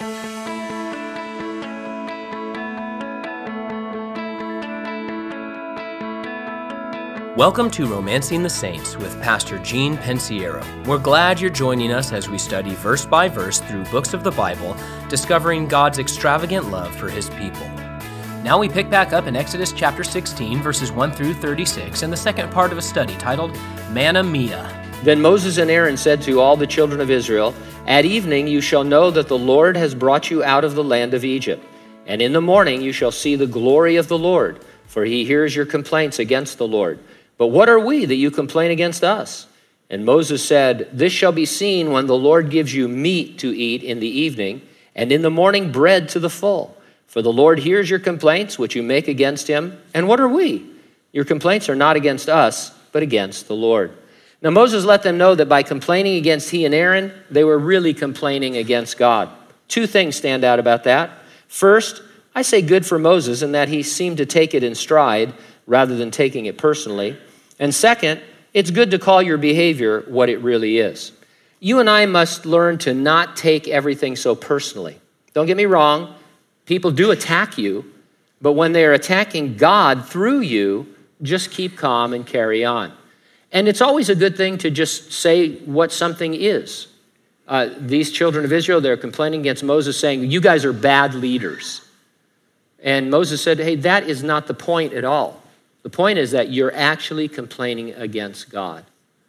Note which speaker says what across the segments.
Speaker 1: Welcome to Romancing the Saints with Pastor Gene Pensiero. We're glad you're joining us as we study verse by verse through books of the Bible, discovering God's extravagant love for His people. Now we pick back up in Exodus chapter 16, verses 1 through 36, in the second part of a study titled Manna Mia.
Speaker 2: Then Moses and Aaron said to all the children of Israel, "At evening you shall know that the Lord has brought you out of the land of Egypt. And in the morning you shall see the glory of the Lord, for He hears your complaints against the Lord. But what are we that you complain against us?" And Moses said, "This shall be seen when the Lord gives you meat to eat in the evening, and in the morning bread to the full. For the Lord hears your complaints which you make against Him. And what are we? Your complaints are not against us, but against the Lord." Now Moses let them know that by complaining against he and Aaron, they were really complaining against God. Two things stand out about that. First, I say good for Moses in that he seemed to take it in stride rather than taking it personally. And second, it's good to call your behavior what it really is. You and I must learn to not take everything so personally. Don't get me wrong, people do attack you, but when they are attacking God through you, just keep calm and carry on. And it's always a good thing to just say what something is. These children of Israel, they're complaining against Moses saying, "You guys are bad leaders." And Moses said, "Hey, that is not the point at all. The point is that you're actually complaining against God."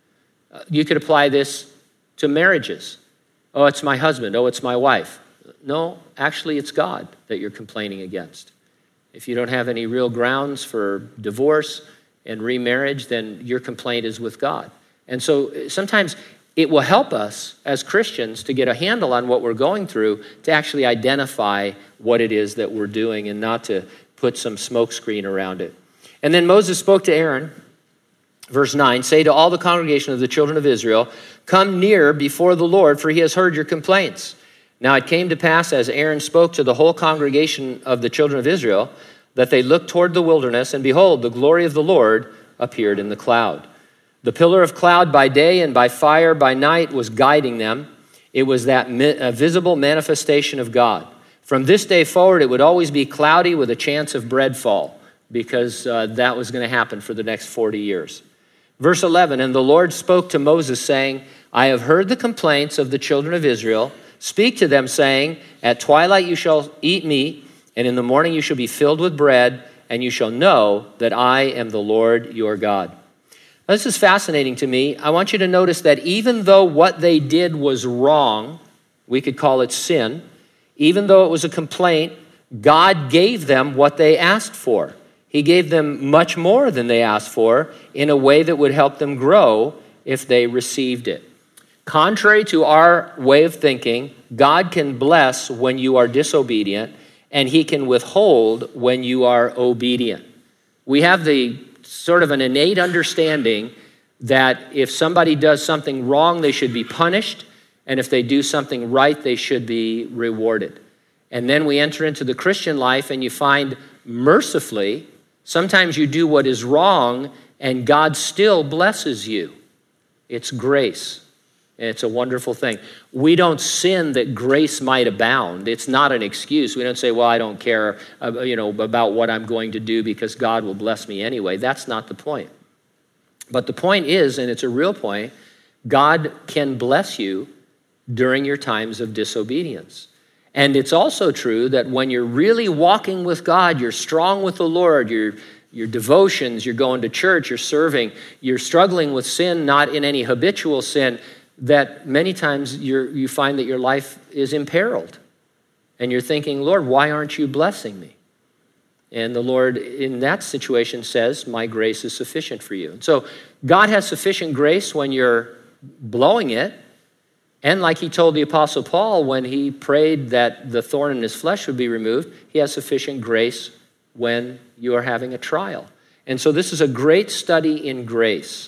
Speaker 2: You could apply this to marriages. "Oh, it's my husband. Oh, it's my wife." No, actually, it's God that you're complaining against. If you don't have any real grounds for divorce and remarriage, then your complaint is with God. And so sometimes it will help us as Christians to get a handle on what we're going through to actually identify what it is that we're doing and not to put some smokescreen around it. And then Moses spoke to Aaron, verse 9, "Say to all the congregation of the children of Israel, 'Come near before the Lord, for He has heard your complaints.' Now it came to pass, as Aaron spoke to the whole congregation of the children of Israel, that they looked toward the wilderness, and behold, the glory of the Lord appeared in the cloud. The pillar of cloud by day and by fire by night was guiding them. It was that visible manifestation of God. From this day forward, it would always be cloudy with a chance of breadfall, because that was going to happen for the next 40 years. Verse 11, "And the Lord spoke to Moses, saying, 'I have heard the complaints of the children of Israel. Speak to them, saying, At twilight you shall eat meat, and in the morning you shall be filled with bread, and you shall know that I am the Lord your God.'" Now, this is fascinating to me. I want you to notice that even though what they did was wrong, we could call it sin, even though it was a complaint, God gave them what they asked for. He gave them much more than they asked for in a way that would help them grow if they received it. Contrary to our way of thinking, God can bless when you are disobedient, and He can withhold when you are obedient. We have the sort of an innate understanding that if somebody does something wrong, they should be punished, and if they do something right, they should be rewarded. And then we enter into the Christian life, and you find mercifully, sometimes you do what is wrong, and God still blesses you. It's grace. And it's a wonderful thing. We don't sin that grace might abound. It's not an excuse. We don't say, "Well, I don't care, about what I'm going to do because God will bless me anyway." That's not the point. But the point is, and it's a real point, God can bless you during your times of disobedience. And it's also true that when you're really walking with God, you're strong with the Lord, your devotions, you're going to church, you're serving, you're struggling with sin, not in any habitual sin, that many times you find that your life is imperiled. And you're thinking, "Lord, why aren't you blessing me?" And the Lord in that situation says, "My grace is sufficient for you." And so God has sufficient grace when you're blowing it. And like He told the Apostle Paul when he prayed that the thorn in his flesh would be removed, He has sufficient grace when you are having a trial. And so this is a great study in grace.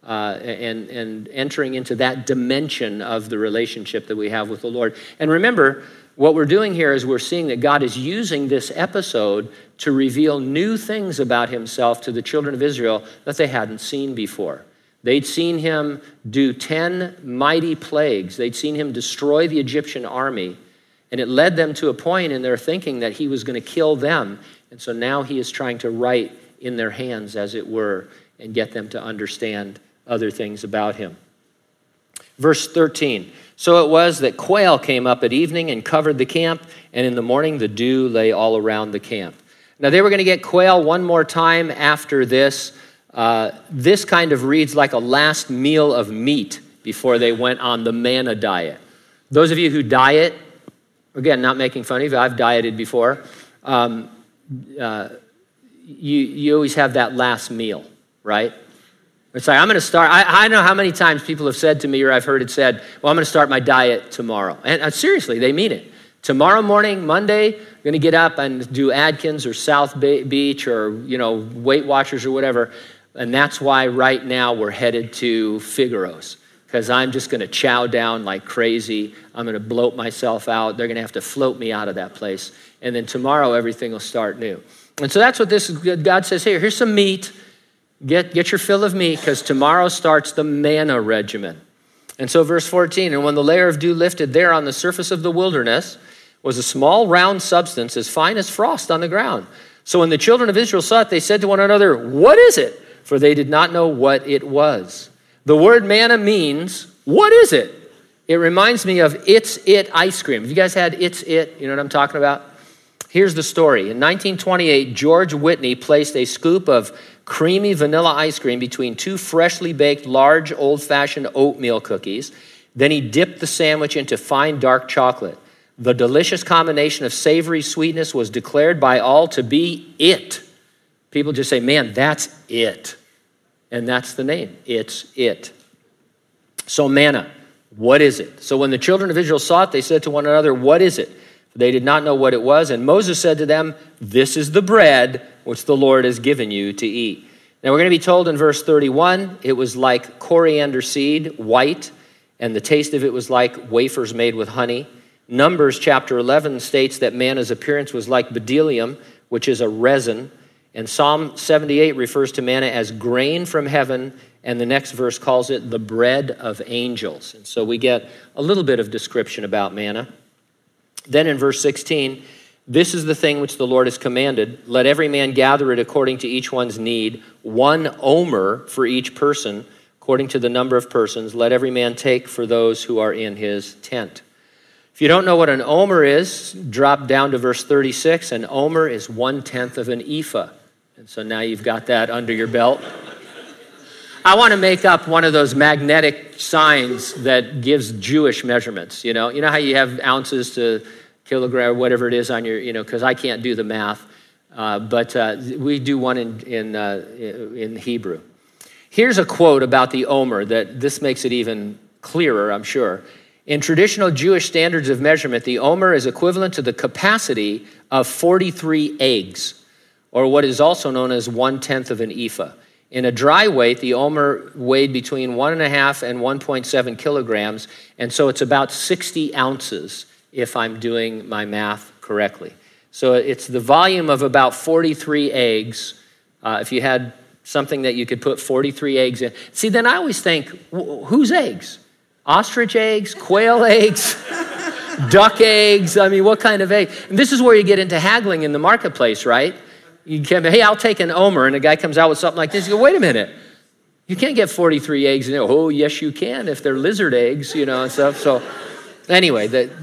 Speaker 2: And entering into that dimension of the relationship that we have with the Lord. And remember, what we're doing here is we're seeing that God is using this episode to reveal new things about Himself to the children of Israel that they hadn't seen before. They'd seen Him do 10 mighty plagues. They'd seen Him destroy the Egyptian army. And it led them to a point in their thinking that he was going to kill them. And so now he is trying to write in their hands, as it were, and get them to understand other things about him. Verse 13, so it was that quail came up at evening and covered the camp, and in the morning the dew lay all around the camp. Now they were going to get quail one more time after this. This kind of reads like a last meal of meat before they went on the manna diet. Those of you who diet, again, not making fun of you, I've dieted before, you always have that last meal, right? It's like, I'm going to start, I know how many times people have said to me, or I've heard it said, well, I'm going to start my diet tomorrow. And seriously, they mean it. Tomorrow morning, Monday, I'm going to get up and do Atkins or South Beach or, Weight Watchers or whatever. And that's why right now we're headed to Figaro's, because I'm just going to chow down like crazy. I'm going to bloat myself out. They're going to have to float me out of that place. And then tomorrow, everything will start new. And so that's what God says here. Here's some meat. Get your fill of meat, because tomorrow starts the manna regimen. And so verse 14, and when the layer of dew lifted, there on the surface of the wilderness was a small round substance as fine as frost on the ground. So when the children of Israel saw it, they said to one another, what is it? For they did not know what it was. The word manna means, what is it? It reminds me of It's It ice cream. Have you guys had It's It? You know what I'm talking about? Here's the story. In 1928, George Whitney placed a scoop of creamy vanilla ice cream between two freshly baked large old-fashioned oatmeal cookies. Then he dipped the sandwich into fine dark chocolate. The delicious combination of savory sweetness was declared by all to be it. People just say, man, that's it. And that's the name. It's it. So manna, what is it? So when the children of Israel saw it, they said to one another, what is it? They did not know what it was. And Moses said to them, this is the bread which the Lord has given you to eat. Now we're going to be told in verse 31, it was like coriander seed, white, and the taste of it was like wafers made with honey. Numbers chapter 11 states that manna's appearance was like bdellium, which is a resin. And Psalm 78 refers to manna as grain from heaven, and the next verse calls it the bread of angels. And so we get a little bit of description about manna. Then in verse 16, this is the thing which the Lord has commanded. Let every man gather it according to each one's need, 1 omer for each person, according to the number of persons. Let every man take for those who are in his tent. If you don't know what an omer is, drop down to verse 36. An omer is 1/10 of an ephah. And so now you've got that under your belt. I want to make up one of those magnetic signs that gives Jewish measurements. You know how you have ounces to kilogram, whatever it is on your, because I can't do the math. But we do one in Hebrew. Here's a quote about the omer that this makes it even clearer, I'm sure. In traditional Jewish standards of measurement, the omer is equivalent to the capacity of 43 eggs, or what is also known as 1/10 of an ephah. In a dry weight, the omer weighed between 1.5 and 1.7 kilograms, and so it's about 60 ounces if I'm doing my math correctly. So it's the volume of about 43 eggs. If you had something that you could put 43 eggs in. See, then I always think, whose eggs? Ostrich eggs, quail eggs, duck eggs? I mean, what kind of egg? And this is where you get into haggling in the marketplace, right? You can, hey, I'll take an omer, and a guy comes out with something like this. You go, wait a minute. You can't get 43 eggs. And oh, yes, you can if they're lizard eggs, and stuff. So anyway,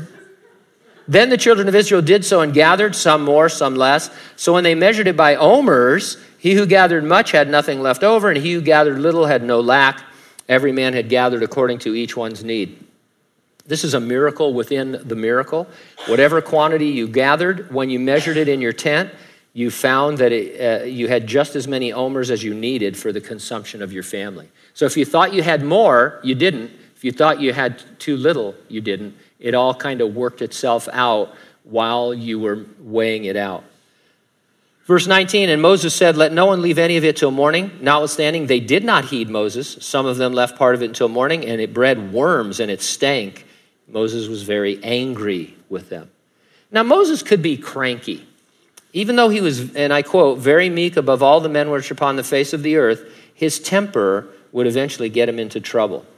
Speaker 2: then the children of Israel did so and gathered, some more, some less. So when they measured it by omers, he who gathered much had nothing left over, and he who gathered little had no lack. Every man had gathered according to each one's need. This is a miracle within the miracle. Whatever quantity you gathered, when you measured it in your tent, you found that you had just as many omers as you needed for the consumption of your family. So if you thought you had more, you didn't. If you thought you had too little, you didn't. It all kind of worked itself out while you were weighing it out. Verse 19, and Moses said, let no one leave any of it till morning. Notwithstanding, they did not heed Moses. Some of them left part of it until morning, and it bred worms and it stank. Moses was very angry with them. Now, Moses could be cranky. Even though he was, and I quote, very meek above all the men which are upon the face of the earth, his temper would eventually get him into trouble.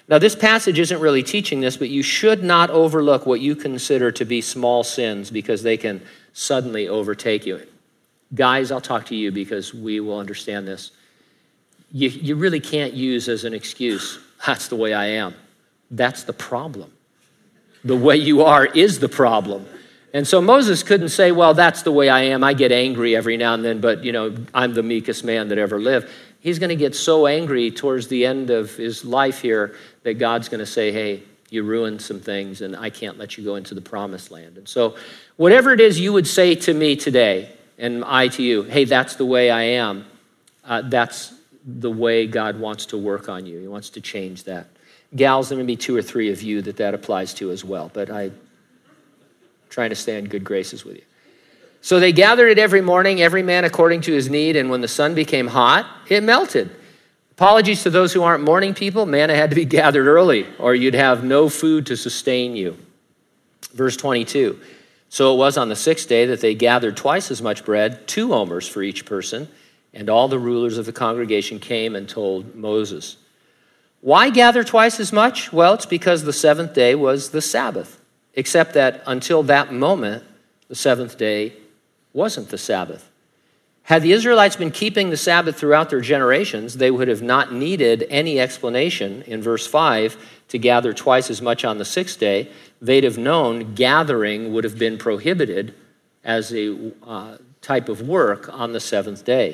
Speaker 2: Now, this passage isn't really teaching this, but you should not overlook what you consider to be small sins because they can suddenly overtake you. Guys, I'll talk to you because we will understand this. You really can't use as an excuse, that's the way I am. That's the problem. The way you are is the problem. And so Moses couldn't say, well, that's the way I am. I get angry every now and then, but, I'm the meekest man that ever lived. He's going to get so angry towards the end of his life here that God's going to say, hey, you ruined some things, and I can't let you go into the promised land. And so whatever it is you would say to me today, and I to you, hey, that's the way I am, that's the way God wants to work on you. He wants to change that. Gals, there may be 2 or 3 of you that applies to as well, but I'm trying to stay in good graces with you. So they gathered it every morning, every man according to his need, and when the sun became hot, it melted. Apologies to those who aren't morning people, manna had to be gathered early, or you'd have no food to sustain you. Verse 22, so it was on the 6th day that they gathered twice as much bread, 2 omers for each person, and all the rulers of the congregation came and told Moses. Why gather twice as much? Well, it's because the 7th day was the Sabbath, except that until that moment, the 7th day wasn't the Sabbath. Had the Israelites been keeping the Sabbath throughout their generations, they would have not needed any explanation in verse 5 to gather twice as much on the 6th day. They'd have known gathering would have been prohibited as a type of work on the 7th day.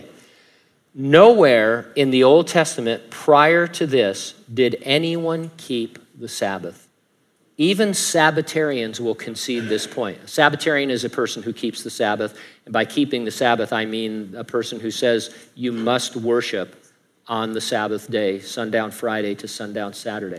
Speaker 2: Nowhere in the Old Testament prior to this did anyone keep the Sabbath. Even Sabbatarians will concede this point. A Sabbatarian is a person who keeps the Sabbath. And by keeping the Sabbath, I mean a person who says you must worship on the Sabbath day, sundown Friday to sundown Saturday.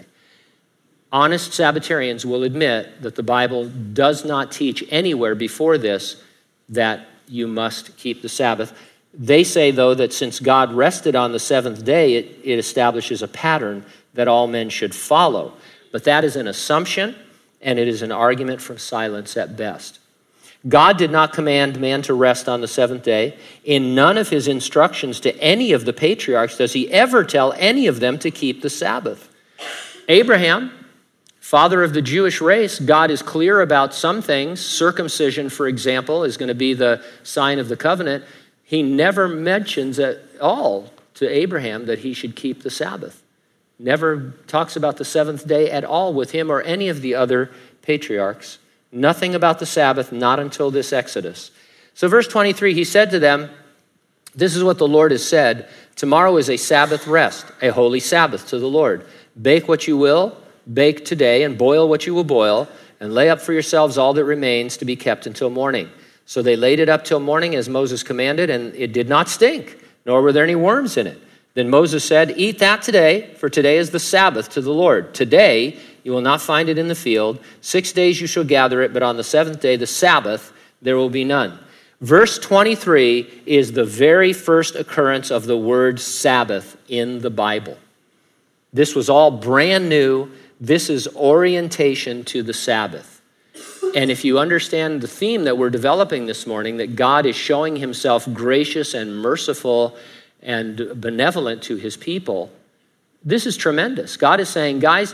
Speaker 2: Honest Sabbatarians will admit that the Bible does not teach anywhere before this that you must keep the Sabbath. They say, though, that since God rested on the 7th day, it establishes a pattern that all men should follow. But that is an assumption, and it is an argument from silence at best. God did not command man to rest on the 7th day. In none of his instructions to any of the patriarchs does he ever tell any of them to keep the Sabbath. Abraham, father of the Jewish race, God is clear about some things. Circumcision, for example, is going to be the sign of the covenant. He never mentions at all to Abraham that he should keep the Sabbath. Never talks about the 7th day at all with him or any of the other patriarchs. Nothing about the Sabbath, not until this Exodus. So verse 23, he said to them, this is what the Lord has said, tomorrow is a Sabbath rest, a holy Sabbath to the Lord. Bake what you will, bake today, and boil what you will boil, and lay up for yourselves all that remains to be kept until morning. So they laid it up till morning as Moses commanded, and it did not stink, nor were there any worms in it. Then Moses said, eat that today, for today is the Sabbath to the Lord. Today you will not find it in the field. 6 days you shall gather it, but on the 7th day, the Sabbath, there will be none. Verse 23 is the very first occurrence of the word Sabbath in the Bible. This was all brand new. This is orientation to the Sabbath. And if you understand the theme that we're developing this morning, that God is showing himself gracious and merciful and benevolent to his people, this is tremendous. God is saying, guys,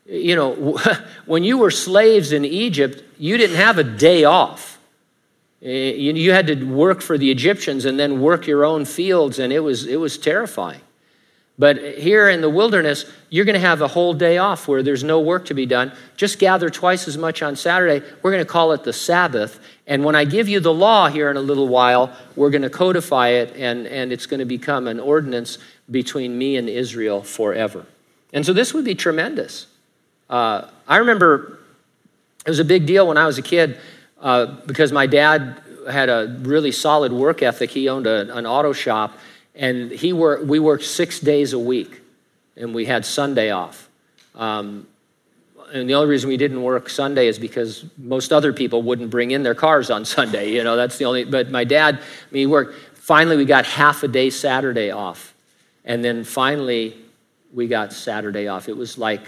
Speaker 2: when you were slaves in Egypt, you didn't have a day off. You had to work for the Egyptians and then work your own fields, and it was terrifying. But here in the wilderness, you're going to have a whole day off where there's no work to be done. Just gather twice as much on Saturday. We're going to call it the Sabbath. And when I give you the law here in a little while, we're going to codify it, and it's going to become an ordinance between me and Israel forever. And so this would be tremendous. I remember it was a big deal when I was a kid because my dad had a really solid work ethic. He owned an auto shop. And we worked 6 days a week, and we had Sunday off. And the only reason we didn't work Sunday is because most other people wouldn't bring in their cars on Sunday. That's the only, but my dad, he worked. Finally, we got half a day Saturday off. And then finally, we got Saturday off. It was like,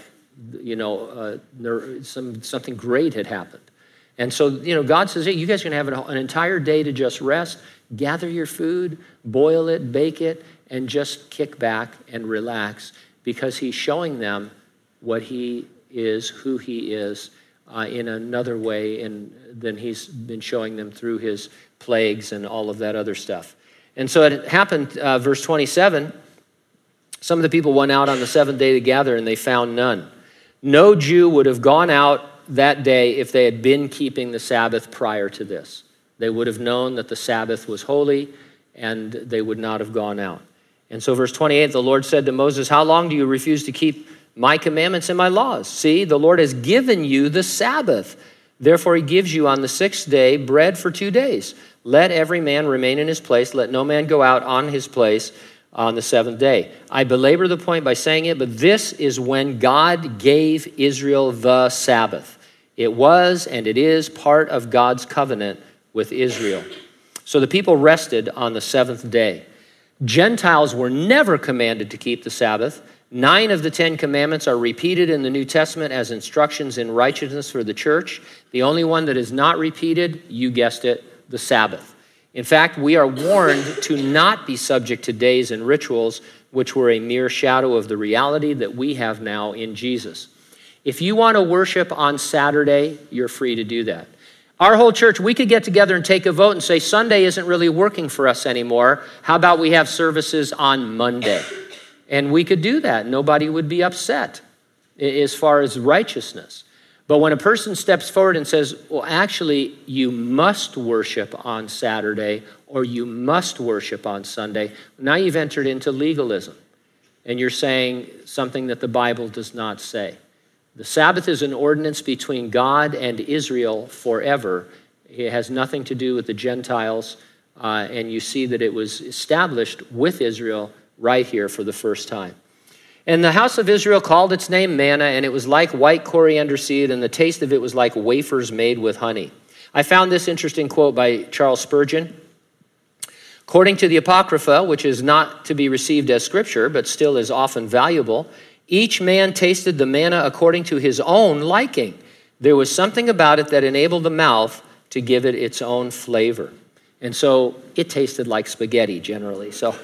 Speaker 2: something great had happened. And so, God says, hey, you guys are going to have an entire day to just rest. Gather your food, boil it, bake it, and just kick back and relax because he's showing them what he is, who he is, in another way than he's been showing them through his plagues and all of that other stuff. And so it happened, verse 27, some of the people went out on the seventh day to gather, and they found none. No Jew would have gone out that day if they had been keeping the Sabbath prior to this. They would have known that the Sabbath was holy, and they would not have gone out. And so verse 28, the Lord said to Moses, how long do you refuse to keep my commandments and my laws? See, the Lord has given you the Sabbath. Therefore he gives you on the sixth day bread for 2 days. Let every man remain in his place. Let no man go out on his place on the seventh day. I belabor the point by saying it, but this is when God gave Israel the Sabbath. It was and it is part of God's covenant with Israel. So the people rested on the seventh day. Gentiles were never commanded to keep the Sabbath. 9 of the 10 commandments are repeated in the New Testament as instructions in righteousness for the church. The only one that is not repeated, you guessed it, the Sabbath. In fact, we are warned to not be subject to days and rituals which were a mere shadow of the reality that we have now in Jesus. If you want to worship on Saturday, you're free to do that. Our whole church, we could get together and take a vote and say, Sunday isn't really working for us anymore. How about we have services on Monday? And we could do that. Nobody would be upset as far as righteousness. But when a person steps forward and says, well, actually, you must worship on Saturday or you must worship on Sunday, now you've entered into legalism. And you're saying something that the Bible does not say. The Sabbath is an ordinance between God and Israel forever. It has nothing to do with the Gentiles, and you see that it was established with Israel right here for the first time. And the house of Israel called its name manna, and it was like white coriander seed, and the taste of it was like wafers made with honey. I found this interesting quote by Charles Spurgeon. According to the Apocrypha, which is not to be received as scripture, but still is often valuable, each man tasted the manna according to his own liking. There was something about it that enabled the mouth to give it its own flavor. And so it tasted like spaghetti generally. So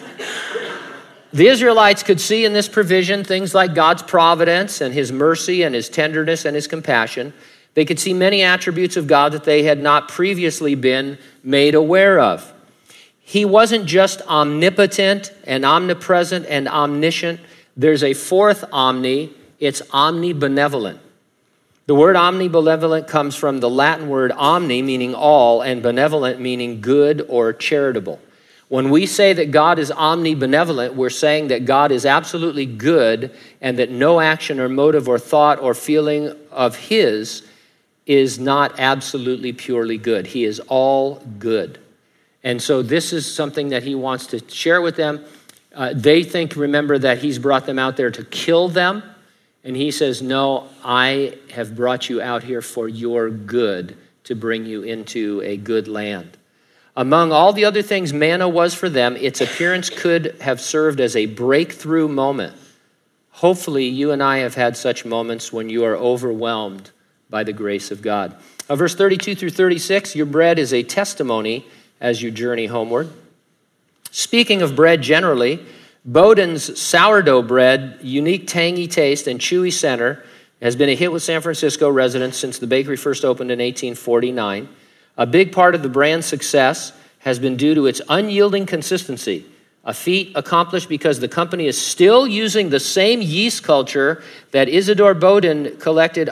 Speaker 2: the Israelites could see in this provision things like God's providence and his mercy and his tenderness and his compassion. They could see many attributes of God that they had not previously been made aware of. He wasn't just omnipotent and omnipresent and omniscient. There's a fourth omni. It's omnibenevolent. The word omnibenevolent comes from the Latin word omni, meaning all, and benevolent, meaning good or charitable. When we say that God is omnibenevolent, we're saying that God is absolutely good and that no action or motive or thought or feeling of his is not absolutely purely good. He is all good. And so this is something that he wants to share with them. They think, remember, that he's brought them out there to kill them. And he says, no, I have brought you out here for your good, to bring you into a good land. Among all the other things manna was for them, its appearance could have served as a breakthrough moment. Hopefully, you and I have had such moments when you are overwhelmed by the grace of God. Verse 32 through 36, your bread is a testimony as you journey homeward. Speaking of bread generally, Bowden's sourdough bread, unique tangy taste and chewy center, has been a hit with San Francisco residents since the bakery first opened in 1849. A big part of the brand's success has been due to its unyielding consistency, a feat accomplished because the company is still using the same yeast culture that Isidore Bowden collected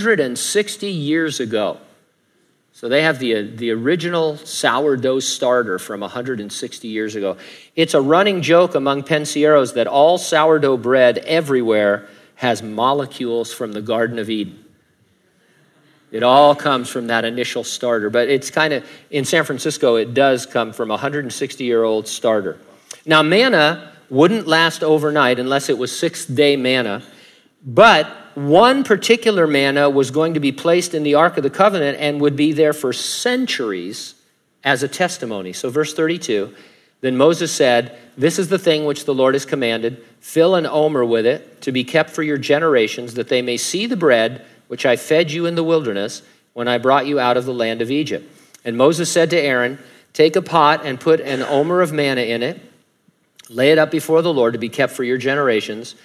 Speaker 2: 160 years ago. So they have the original sourdough starter from 160 years ago. It's a running joke among pensieros that all sourdough bread everywhere has molecules from the Garden of Eden. It all comes from that initial starter. But it's kind of, in San Francisco, it does come from a 160-year-old starter. Now, manna wouldn't last overnight unless it was sixth-day manna. But one particular manna was going to be placed in the Ark of the Covenant and would be there for centuries as a testimony. So verse 32, then Moses said, this is the thing which the Lord has commanded. Fill an omer with it to be kept for your generations, that they may see the bread which I fed you in the wilderness when I brought you out of the land of Egypt. And Moses said to Aaron, take a pot and put an omer of manna in it. Lay it up before the Lord to be kept for your generations.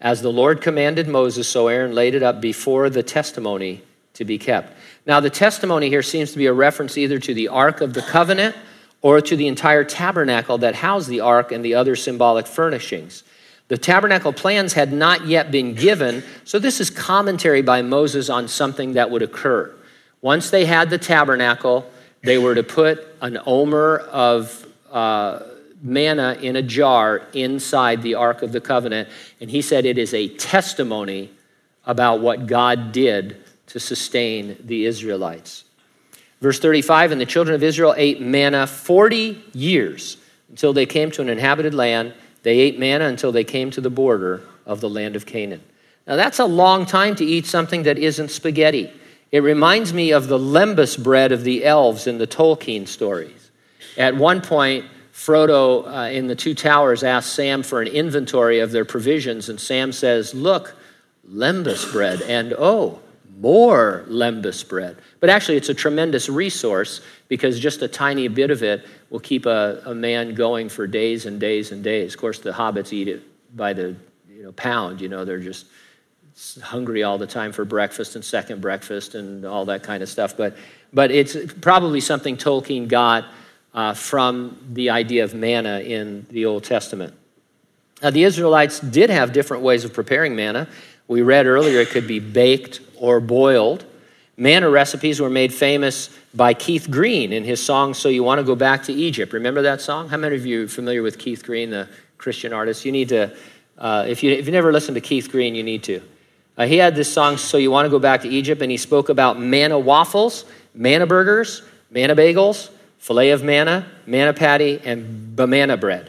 Speaker 2: As the Lord commanded Moses, so Aaron laid it up before the testimony to be kept. Now, the testimony here seems to be a reference either to the Ark of the Covenant or to the entire tabernacle that housed the ark and the other symbolic furnishings. The tabernacle plans had not yet been given, so this is commentary by Moses on something that would occur. Once they had the tabernacle, they were to put an omer of manna in a jar inside the Ark of the Covenant, and he said it is a testimony about what God did to sustain the Israelites. Verse 35, and the children of Israel ate manna 40 years until they came to an inhabited land. They ate manna until they came to the border of the land of Canaan. Now that's a long time to eat something that isn't spaghetti. It reminds me of the lembas bread of the elves in the Tolkien stories. At one point, Frodo in the Two Towers asked Sam for an inventory of their provisions, and Sam says, look, lembas bread, and oh, more lembas bread. But actually, it's a tremendous resource because just a tiny bit of it will keep a man going for days and days and days. Of course, the hobbits eat it by the pound. They're just hungry all the time for breakfast and second breakfast and all that kind of stuff. But it's probably something Tolkien got from the idea of manna in the Old Testament. Now, the Israelites did have different ways of preparing manna. We read earlier it could be baked or boiled. Manna recipes were made famous by Keith Green in his song, So You Want to Go Back to Egypt. Remember that song? How many of you are familiar with Keith Green, the Christian artist? You need to, if you've never listened to Keith Green, you need to. He had this song, So You Want to Go Back to Egypt, and he spoke about manna waffles, manna burgers, manna bagels, filet of manna, manna patty, and banana bread.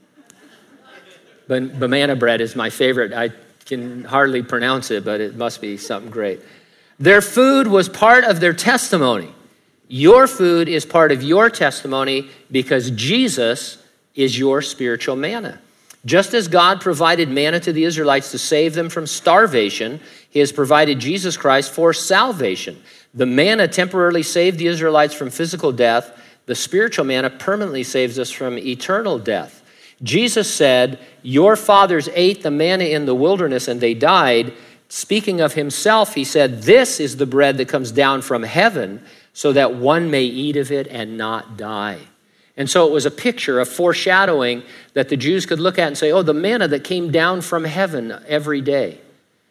Speaker 2: Banana bread is my favorite. I can hardly pronounce it, but it must be something great. Their food was part of their testimony. Your food is part of your testimony because Jesus is your spiritual manna. Just as God provided manna to the Israelites to save them from starvation, he has provided Jesus Christ for salvation. The manna temporarily saved the Israelites from physical death. The spiritual manna permanently saves us from eternal death. Jesus said, your fathers ate the manna in the wilderness and they died. Speaking of himself, he said, this is the bread that comes down from heaven so that one may eat of it and not die. And so it was a picture, a foreshadowing that the Jews could look at and say, oh, the manna that came down from heaven every day.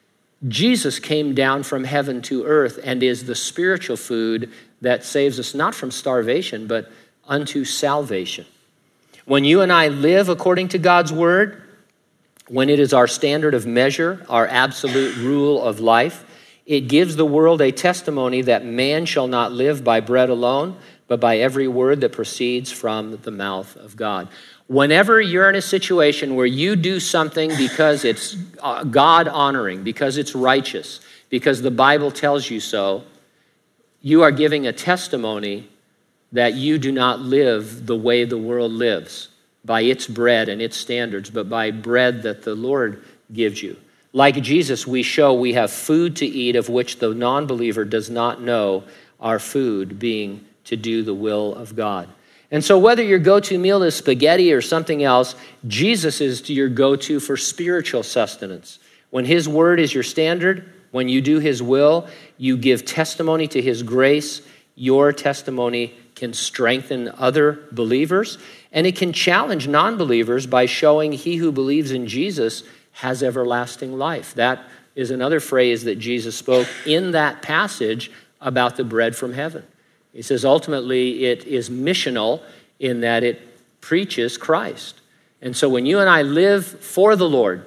Speaker 2: Jesus came down from heaven to earth and is the spiritual food that saves us not from starvation, but unto salvation. When you and I live according to God's word, when it is our standard of measure, our absolute rule of life, it gives the world a testimony that man shall not live by bread alone, but by every word that proceeds from the mouth of God. Whenever you're in a situation where you do something because it's God-honoring, because it's righteous, because the Bible tells you so, you are giving a testimony that you do not live the way the world lives, by its bread and its standards, but by bread that the Lord gives you. Like Jesus, we show we have food to eat of which the non-believer does not know, our food being to do the will of God. And so whether your go-to meal is spaghetti or something else, Jesus is your go-to for spiritual sustenance. When his word is your standard, when you do his will, you give testimony to his grace. Your testimony can strengthen other believers, and it can challenge non-believers by showing he who believes in Jesus has everlasting life. That is another phrase that Jesus spoke in that passage about the bread from heaven. He says ultimately it is missional in that it preaches Christ. And so when you and I live for the Lord,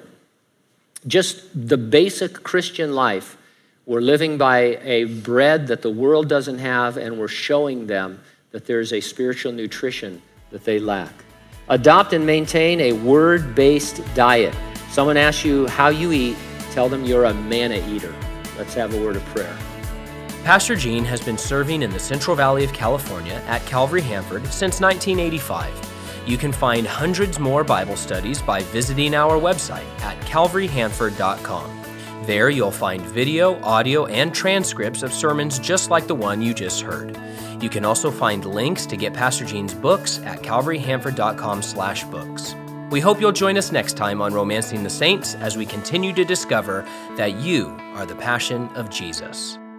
Speaker 2: just the basic Christian life, we're living by a bread that the world doesn't have, and we're showing them that there's a spiritual nutrition that they lack. Adopt and maintain a word-based diet. Someone asks you how you eat, tell them you're a manna eater. Let's have a word of prayer.
Speaker 1: Pastor Gene has been serving in the Central Valley of California at Calvary Hanford since 1985. You can find hundreds more Bible studies by visiting our website at calvaryhanford.com. There you'll find video, audio, and transcripts of sermons just like the one you just heard. You can also find links to get Pastor Gene's books at calvaryhanford.com/books. We hope you'll join us next time on Romancing the Saints as we continue to discover that you are the passion of Jesus.